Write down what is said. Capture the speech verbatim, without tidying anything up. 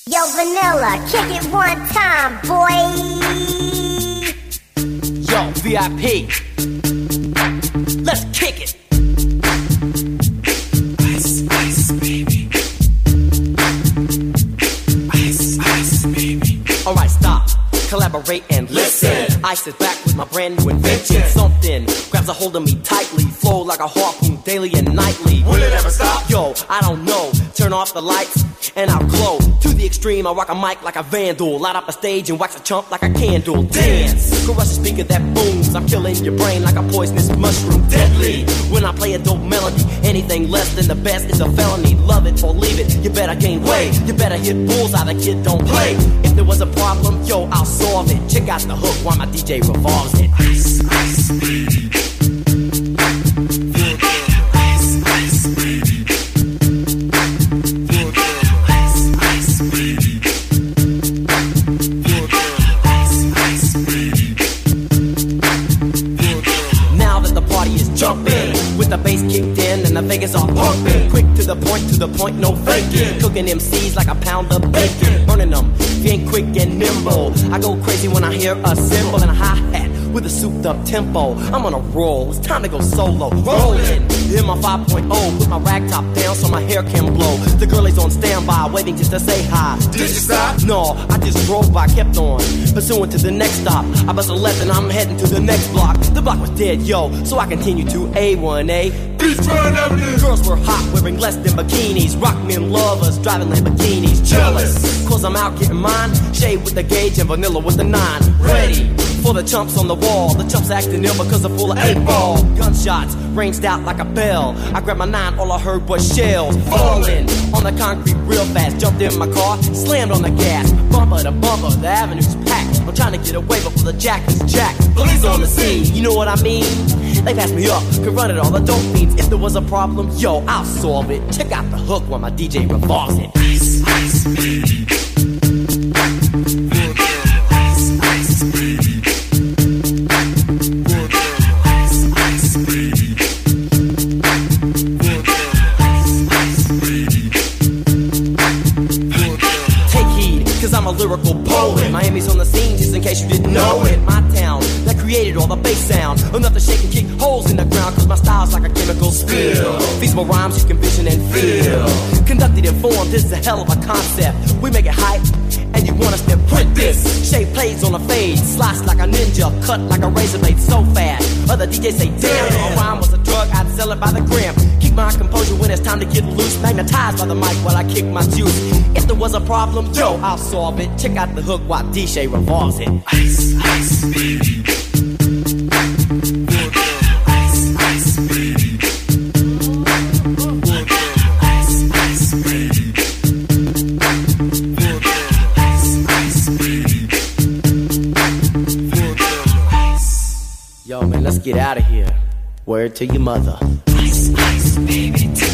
Yo, Vanilla, kick it one time, boy. Yo, V I P, let's kick it. Ice, ice, baby. Ice, ice, baby. Alright, stop, collaborate and listen. Ice is back with my brand new invention. Something grabs a hold of me tightly, flow like a harpoon daily and nightly. Will it ever stop? Yo, I don't know. Turn off the lights and I'll glow. To the extreme, I rock a mic like a vandal. Light up a stage and wax a chump like a candle. Dance, crush a speaker that booms. I'm killing your brain like a poisonous mushroom. Deadly, when I play a dope melody. Anything less than the best is a felony. Love it or leave it, you better gain weight. You better hit bullseye, the kid don't play. If there was a problem, yo, I'll solve it. Check out the hook while my D J revolves it. Ice, ice, baby. Ice, ice, baby. Ice, ice, baby. Ice, ice, baby. Now that the party is jumping, with the bass kicked in and the Vegas are pumping. Quick to the point, to the point, no faking. Cooking M Cs like a pound of bacon. Burning them, being quick and nimble. I go crazy when I hear a cymbal and a hi-hat with a souped up tempo. I'm on a roll, it's time to go solo. Rolling, hit my five point oh, put my rag top down so my hair can blow. The girl is on standby, waiting just to say hi. Did you stop? No, I just drove by, kept on pursuing to the next stop. I bust a left and I'm heading to the next block. The block was dead, yo, so I continue to A one A. Beachfront Avenue. Girls were hot, wearing less than bikinis. Rock men lovers, driving Lamborghinis. Jealous, cause I'm out getting mine. Shade with the gauge and vanilla with the nine. Ready for the chumps on the wall. The chumps acting ill because they're full of eight ball. Gunshots ranged out like a bell. I grabbed my nine, all I heard was shells falling on the concrete real fast. Jumped in my car, slammed on the gas. Bumper to bumper, the avenue's packed. I'm trying to get away before the jack is jacked. Police on the scene, you know what I mean? They passed me up, could run it all, the dope fiends. If there was a problem, yo, I'll solve it. Check out the hook while my D J revolves it. Ice, ice, baby. Ice, ice, baby. Ice, ice, baby. Ice, ice, baby. Take heed, cause I'm a lyrical poet. Miami's on the scene, just in case you didn't know it. My town, that created all the bass sound. Enough to shake and kick holes in the ground, cause my style's like a chemical spill. Feasible rhymes you can vision and feel. Conducted in form, this is a hell of a concept. We make it hype, and you want us to print this. Shape plays on a fade, slice like a ninja, cut like a razor blade so fast. Other D Js say, damn, if a rhyme was a drug, I'd sell it by the gram. Keep my composure when it's time to get loose. Magnetized by the mic while I kick my juice. If there was a problem, yo, I'll solve it. Check out the hook while D J revolves it. Ice, ice, baby. Ice, ice, baby. Ice, ice, baby. Ice, ice, baby. Ice. Yo, man, let's get out of here. Word to your mother. Ice, ice, baby.